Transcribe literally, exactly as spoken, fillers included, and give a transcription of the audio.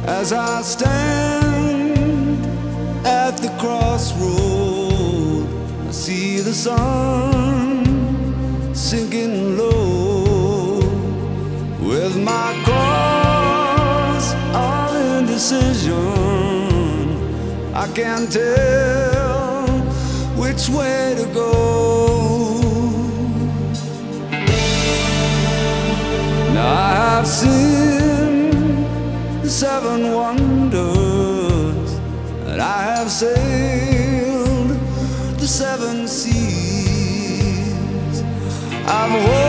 As I stand at the crossroad, I see the sun sinking low. With my cross of indecision, I can't tell which way to go. Now I have seen the seven wonders, and I have sailed the seven seas. I've